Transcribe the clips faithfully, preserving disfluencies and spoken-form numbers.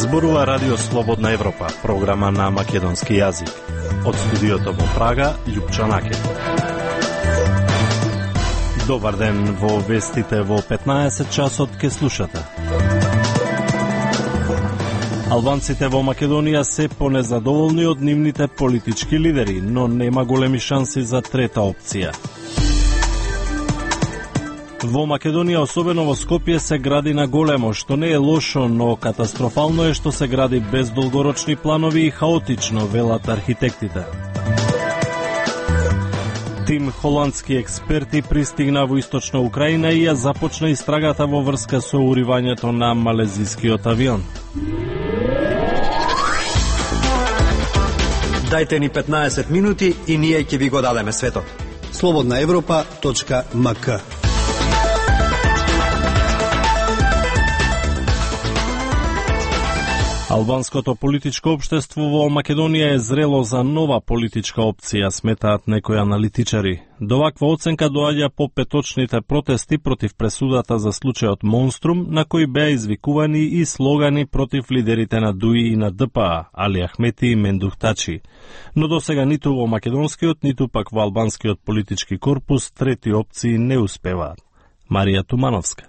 Зборува Радио Слободна Европа, програма на македонски јазик. Од студиото во Прага, Љупчо Накет. Добар ден, во вестите во петнаесет часот ке слушате. Албанците во Македонија се понезадоволни од нивните политички лидери, но нема големи шанси за трета опција. Во Македонија, особено во Скопје, се гради на големо, што не е лошо, но катастрофално е што се гради без долгорочни планови и хаотично, велат архитектите. Тим холандски експерти пристигна во источна Украина и ја започна истрагата во врска со уривањето на малезискиот авион. Дајте ни петнаесет минути и ние ќе ви го дадеме светот. слободна европа точка ем ка. Албанското политичко општество во Македонија е зрело за нова политичка опција, сметаат некои аналитичари. До ваква оценка доаѓа по петочните протести против пресудата за случајот Монструм, на кои беа извикувани и слогани против лидерите на ДУИ и на ДПА, Али Ахмети и Мендух Тачи. Но досега ниту во македонскиот, ниту пак во албанскиот политички корпус трети опции не успеваат. Марија Тумановска.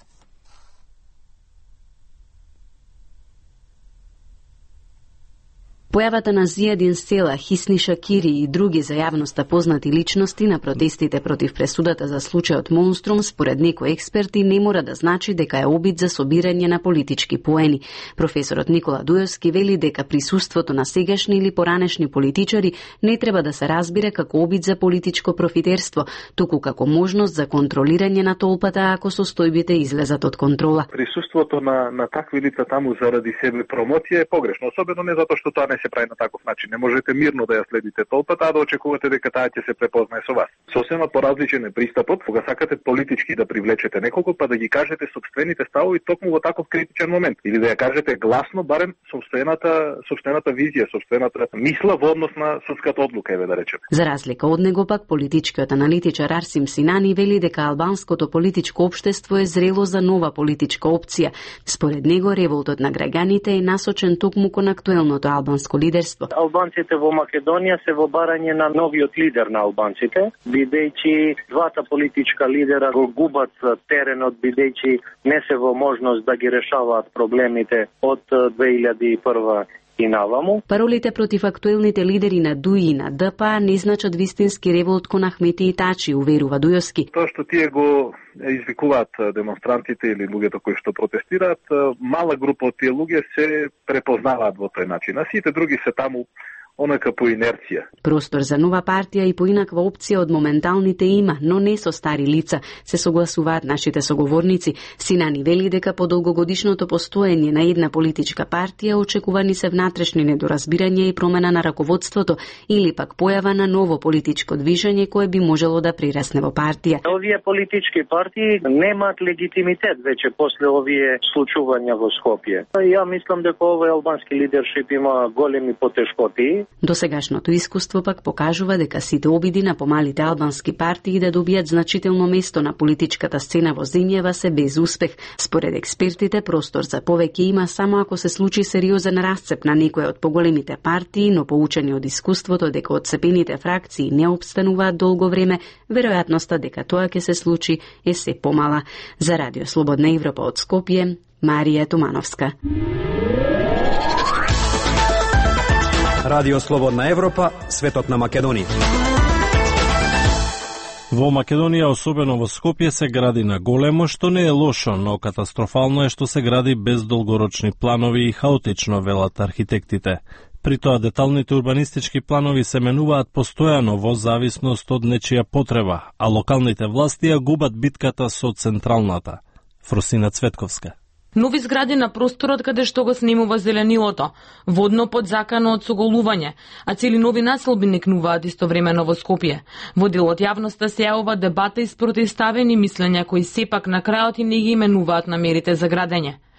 Појавата на Зијадин Села, Хисни Шакири и други за јавноста познати личности на протестите против пресудата за случајот Монструм, според некои експерти, не мора да значи дека е обид за собирање на политички поени. Професорот Никола Дујовски вели дека присуството на сегашни или поранешни политичари не треба да се разбира како обид за политичко профитерство, туку како можност за контролирање на толпата ако состојбите излезат од контрола. Присуството на, на такви лица таму заради себе промоција е погрешно, особено не затоа што тоа не се прави на таков начин. Не можете мирно да ја следите толпата, а да очекувате дека таа ќе се препознае со вас. Сосема поразличен е пристапот кога сакате политички да привлечете неколку, па да ги кажете сопствените ставови токму во таков критичен момент, или да ја кажете гласно барем сопствената сопствената визија, сопствената мисла во однос на судската одлука, еве да речеме. За разлика од него пак политичкиот аналитичар Арсим Синани вели дека албанското политичко општество е зрело за нова политичка опција. Според него револтот на граѓаните е насочен токму кон актуелното албанско лидерство. Албанците во Македонија се во барање на новиот лидер на албанците, бидејќи двата политичка лидера го губат теренот, бидејќи не се во можност да ги решаваат проблемите од две илјади и прва и наваму. Паролите против актуелните лидери на ДУИ и на ДПА не значат вистински револт кон Ахмети и Тачи, уверува Дујовски. Тоа што тие го извикуваат демонстрантите или луѓето кои што протестираат, мала група од тие луѓе се препознаваат во тој начин, а сите други се таму онака по инерција. Простор за нова партија и поинаква опција од моменталните има, но не со стари лица, се согласуваат нашите соговорници. Синани вели дека по долгогодишното постоење на една политичка партија очекувани се внатрешни недоразбирања и промена на раководството или пак појава на ново политичко движење кое би можело да прирасне во партија. Овие политички партии немаат легитимитет веќе после овие случувања во Скопје. Ја мислам дека овој албански лидершип има големи потешкоти. Досегашното искуство пак покажува дека сите обиди на помалите албански партии да добијат значително место на политичката сцена во земјава се без успех. Според експертите, простор за повеќе има само ако се случи сериозен расцеп на некоја од поголемите партии, но поучени од искуството дека одцепените фракции не обстануваат долго време, веројатноста дека тоа ќе се случи е се помала. За Радио Слободна Европа од Скопје, Марија Тумановска. Радио Слободна Европа, светот на Македонија. Во Македонија, особено во Скопје, се гради на големо, што не е лошо, но катастрофално е што се гради без долгорочни планови и хаотично, велат архитектите. При тоа деталните урбанистички планови се менуваат постојано во зависност од нечија потреба, а локалните власти ја губат битката со централната. Фросина Цветковска. Нови згради на просторот каде што го снимува зеленилото, водно подзакано од соголување, а цели нови населби никнуваат истовремено во Скопје. Во дел од јавноста се јавува дебата и спротивставени мислења кои сепак на крајот и не ги именуваат намерите за градење.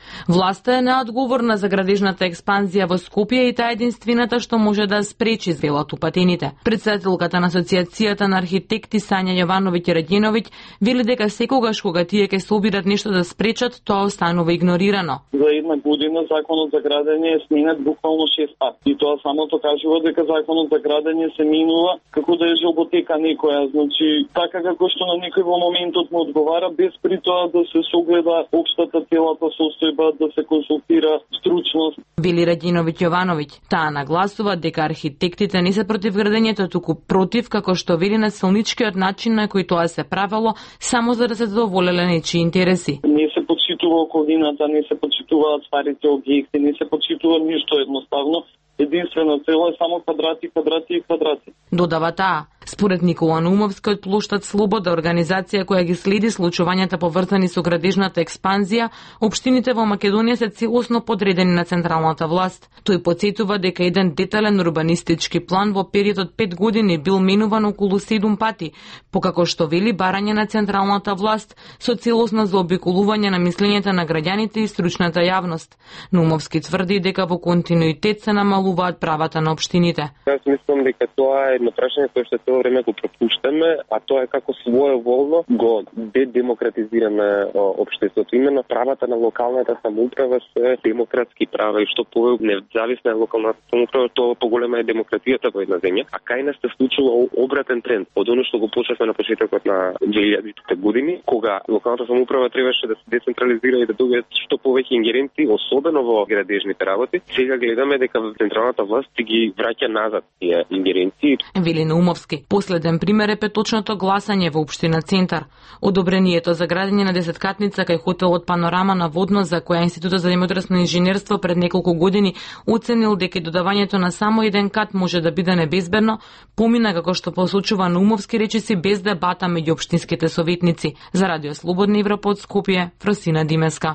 Власта е неодговорна за градежната експанзија во Скопје и таа единствената што може да спречи, велат упатените. Председателката на Асоциацијата на архитекти Сања Јовановиќ Раѓеновиќ вели дека секогаш кога тие ќе се обидат нешто да спречат, тоа останува игнорирано. За една година законот за градење е сменет буквално шест пати. И тоа самото кажува дека законот за градење се менува како да е желботека некоја, значи така како што на некој во моментот му одговара, без при тоа да се согледа општата целата состојба, да се консултира стручност. Вели Раѓеновиќ Јовановиќ. Таа нагласува дека архитектите не се против градењето, туку против, како што вели, на силничкиот начин на кој тоа се правело само за да се задоволеле нечии интереси. Не се почитува околината, не се почитуваат старите објекти, не се почитува ништо едноставно. Единствена цел е само квадрати, квадрати и квадрати. Додава таа. Според Никола Наумовски од плоштад Слобода, организација која ги следи случувањата поврзани со градежната експанзија, општините во Македонија се целосно подредени на централната власт. Тој потсетува дека еден детален урбанистички план во период од пет години бил менуван околу седум пати, покако што вели барање на централната власт со целосно заобиколување на мислењата на граѓаните и стручната јавност. Наумовски тврди дека во континуитет се намалуваат правата на општините. Јас мислам дека тоа е едно прашање кое што цело време го пропуштаме, а тоа е како своеволно го дедемократизираме општеството. Именно правата на локалната самоуправа се демократски права и што повеќе независна е локалната самоуправа, тоа поголема е демократијата во една земја. А кај нас се случува обратен тренд од оно што го почнавме на почетокот на две илјадите години, кога локалната самоуправа требаше да се децентрализира и да добие што повеќе ингеренции, особено во градежните работи. Сега гледаме дека централната власт ги враќа назад тие ингеренции. Вели Наумовски. Последен пример е петочното гласање во општина Центар. Одобрението за градење на десеткатница кај хотелот Панорама на Водно, за која Институтот за земјотресно инженерство пред неколку години оценил дека додавањето на само еден кат може да биде небезбедно, помина како што посочува Наумовски речиси без дебата меѓу општинските советници. За Радио Слободна Европа од Скопје, Фросина Димеска.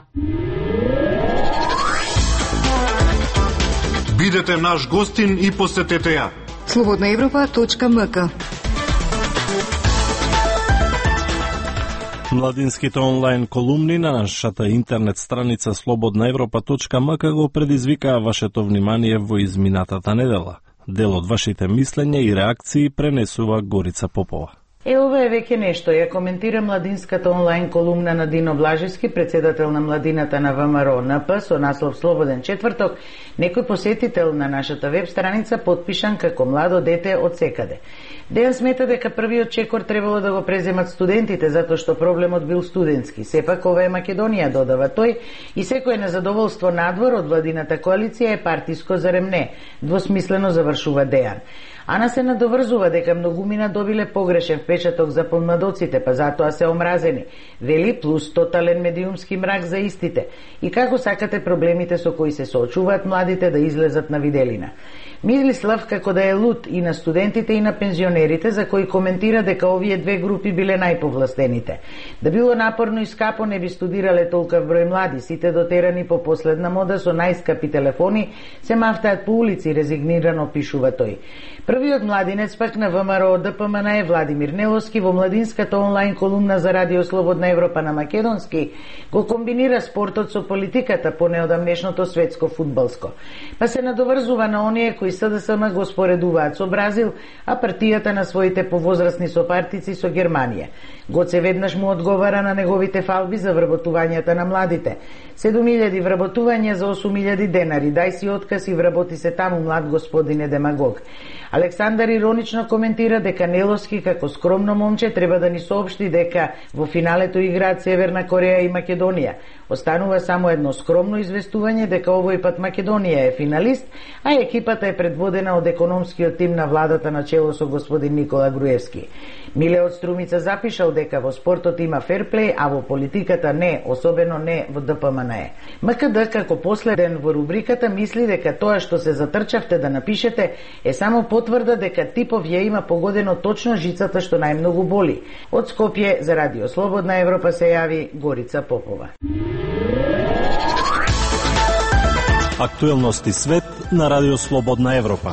Бидете наш гостин и посетете ја. слободна европа точка ем ка. Младинските онлайн колумни на нашата интернет страница слободна европа точка ем ка го предизвикаа вашето внимание во изминатата недела. Дел од вашите мислења и реакции пренесува Горица Попова. Е, ова е веќе нешто, ја коментира младинската онлайн колумна на Дино Блажевски, председател на младината на ВМРО ен пе, со наслов Слободен четврток, некој посетител на нашата веб страница подпишан како младо дете од секаде. Дејан смета дека првиот чекор требало да го преземат студентите, затоа што проблемот бил студентски. Сепак ова е Македонија, додава тој, и секој незадоволство надвор од владината коалиција е партиско, зарем не, двосмислено завршува Дејан. Ана се надоврзува дека многумина добиле погрешен впечаток за помладоците, па затоа се омразени. Вели плюс тотален медиумски мрак за истите. И како сакате проблемите со кои се соочуваат младите да излезат на виделина. Мислав како да е лут и на студентите и на пензионерите, за кои коментира дека овие две групи биле најповластените. Да било напорно и скапо не би студирале толкав број млади, сите дотерани по последна мода со најскапи телефони, се мафтаат по улици, резигнирано пишува тој. Првиот младинец пак на ВМРО Д П М Н е Владимир Неловски во младинската онлайн колумна за Радио Слободна Европа на македонски го комбинира спортот со политиката по неодамнешното светско фудбалско. Па се надоврзува на оние кои С Д С М го споредуваат со Бразил, а партијата на своите повозрасни сопартици со Германија. Гоце веднаш му одговара на неговите фалби за вработувањата на младите. седум илјади вработувања за осум илјади денари. Дај си отказ и вработи се таму, млад господине демагог. Александар иронично коментира дека Неловски како скромно момче треба да ни соопшти дека во финалето играат Северна Кореја и Македонија. Останува само едно скромно известување дека овој пат Македонија е финалист, а екипата е предводена од економскиот тим на владата на чело со господин Никола Груевски. Миле од Струмица запишал дека во спортот има ферплей, а во политиката не, особено не во Д П М Н е. М К Д како последен во рубриката мисли дека тоа што се затрчавте да напишете е само потврда дека типов ја има погодено точно жицата што најмногу боли. Од Скопје за Радио Слободна Европа се јави Горица Попова. Актуелности свет на Радио Слободна Европа.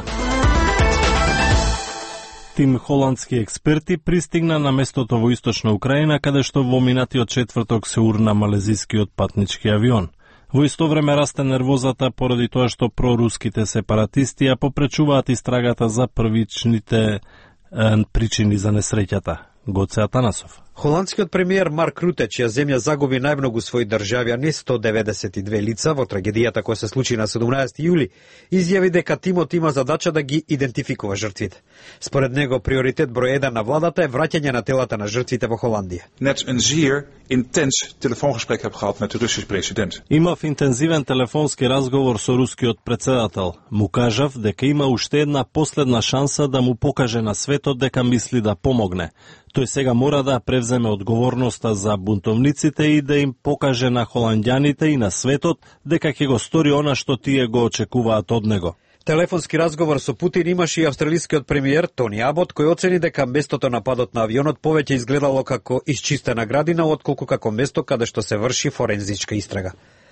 Тим холандски експерти пристигна на местото во источна Украина, каде што во минатиот четврток се урна малезискиот патнички авион. Во исто време расте нервозата поради тоа што проруските сепаратисти ја попречуваат истрагата за првичните е, причини за несреќата. Гоце Атанасов. Холандскиот премиер Марк Руте, чија земја загуби најмногу своји државјани, сто деветдесет и две лица, во трагедијата која се случи на седумнаесети јули, изјави дека тимот има задача да ги идентификува жртвите. Според него, приоритет број еден на владата е враќање на телата на жртвите во Холандија. Net een zeer intens telefoongesprek heb gehad met de Russische president. Имав интензивен телефонски разговор со рускиот председател. Му кажав дека има уште една последна шанса да му покаже на светот дека мисли да помогне. Тој сега мора да превземе одговорноста за бунтовниците и да им покаже на холандјаните и на светот дека ќе го стори она што тие го очекуваат од него. Телефонски разговор со Путин имаше и австралискиот премиер Тони Абот, кој оцени дека местото на падот на авионот повеќе изгледало како исчистена градина, отколку како место каде што се врши форензичка истрага.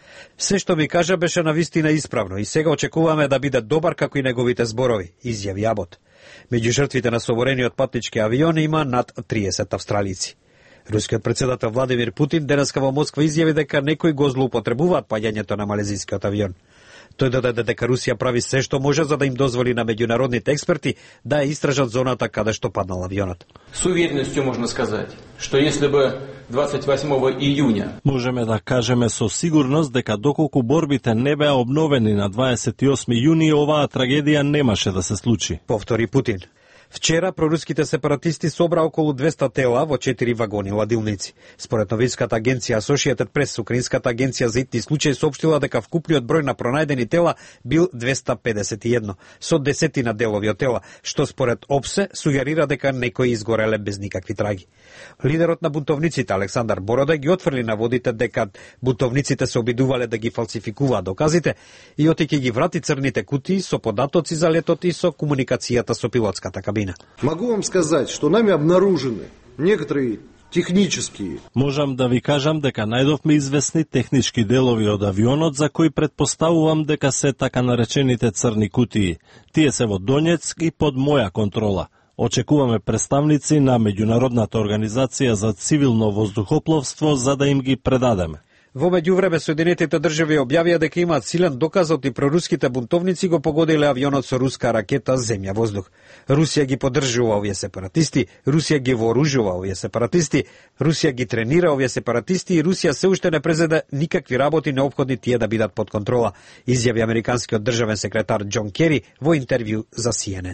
Се што ми кажа беше навистина исправно и сега очекуваме да биде добар како и неговите зборови, изјави Абот. Меѓу жртвите на соборениот патнички авион има над триесет австралици. Рускиот председател Владимир Путин денеска во Москва изјави дека некои го злоупотребуваат паѓањето на малезискиот авион. Тој додаде дека Русија прави се што може за да им дозволи на меѓународните експерти да ја истражат зоната каде што паднал авионот. С увереностью можно сказать, что если бы двадцать восьмого июня Можеме да кажеме со сигурност дека доколку борбите не беа обновени на дваесет и осми јуни, оваа трагедија немаше да се случи. Повтори Путин. Вчера проруските сепаратисти собра околу двесте тела во четири вагони ладилници. Според новинската агенција Associated Press, украинската агенција за итни случаи соопштила дека вкупниот број на пронајдени тела бил двесте педесет и едно, со десетина делови од тела, што според ОПСЕ сугерира дека некои изгореле без никакви траги. Лидерот на бунтовниците Александар Борода ги отфрли наводите дека бунтовниците се обидувале да ги фалсификуваат доказите и отеќе ги врати црните кутии со податоци за летот и со комуникацијата со пилотската кабина. Могу вам сказать, что нами обнаружены некоторые технические. Можам да ви кажам дека најдовме известни технички делови од авионот за кои претпоставувам дека се така наречените црни кутии. Тие се во Донецк и под моја контрола. Очекуваме представници на Меѓународната организација за цивилно воздухопловство за да им ги предадеме. Во меѓувреме Соединетите држави објавија дека имаат силен доказ од и проруските бунтовници го погодиле авионот со руска ракета земја-воздух. Русија ги поддржува овие сепаратисти, Русија ги вооружува овие сепаратисти, Русија ги тренира овие сепаратисти и Русија се уште не презеде никакви работи неопходни тие да бидат под контрола, изјави американскиот државен секретар Џон Кери во интервју за Си Ен Ен.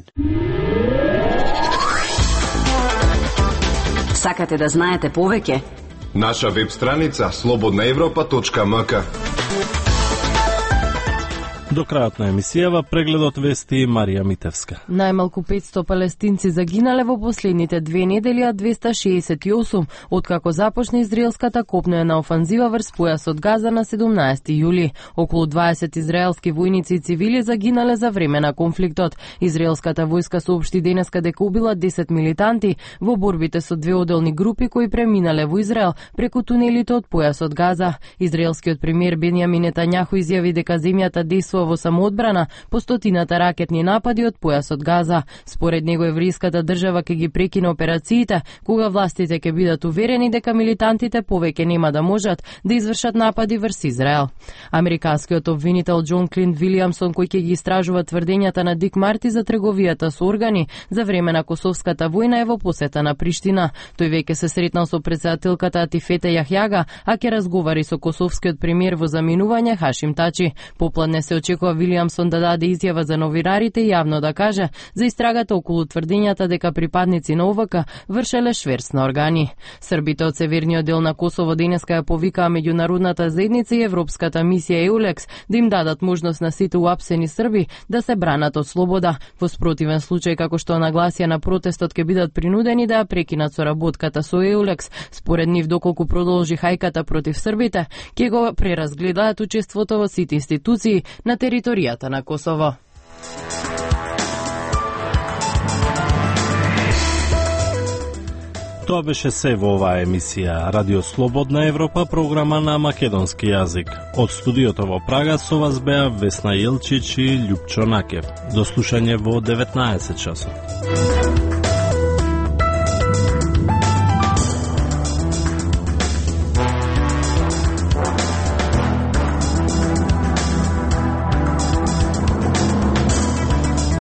Сакате да знаете повеќе? Наша веб страница слободна европа точка ем ка. До крајот на емисијава прегледот вести Марија Митевска. Најмалку петсто палестинци загинале во последните две недели, а двесте шеесет и осум откако започна израелската копнена офанзива врз појасот Газа на седумнаесети јули. Околу дваесет израелски војници и цивили загинале за време на конфликтот. Израелската војска соопшти денеска дека убила десет милитанти во борбите со две одделни групи кои преминале во Израел преку тунелите од појасот Газа. Израелскиот премиер Бенјамин Нетањаху изјави дека земјата действува во самоодбрана по стотината ракетни напади од појасот Газа. Според него еврејската држава ќе ги прекине операциите кога властите ќе бидат уверени дека милитантите повеќе нема да можат да извршат напади врз Израел. Американскиот обвинител Џон Клинт Вилијамсон, кој ќе ги истражува тврдењата на Дик Марти за трговијата со органи за време на Косовската војна, е во посета на Приштина. Тој веќе се сретнал со претседателката Атифете Јахјага, а ќе разговари со косовскиот премиер во заминување Хашим Тачи. Попладне се очекува Вилијамсон да даде изјава за новинарите и јавно да каже за истрагата околу тврдењата дека припадници на О В К вршеле шверц на органи. Србите од северниот дел на Косово денеска ја повикаа меѓународната заедница и Европската мисија Еулекс да им дадат можност на сите уапсени срби да се бранат од слобода. Во спротивен случај, како што нагласија на протестот, ќе бидат принудени да ја прекинат соработката со Еулекс. Според нив, доколку продолжи хајката против србите, ќе го преразгледаат учеството во сите институции на територијата на Косово. Тоа беше се во оваа емисија Радио Слободна Европа, програма на македонски јазик. Од студиото во Прага со вас беа Весна Јелчич и Љупчо Накев. До слушање во деветнаесет часот.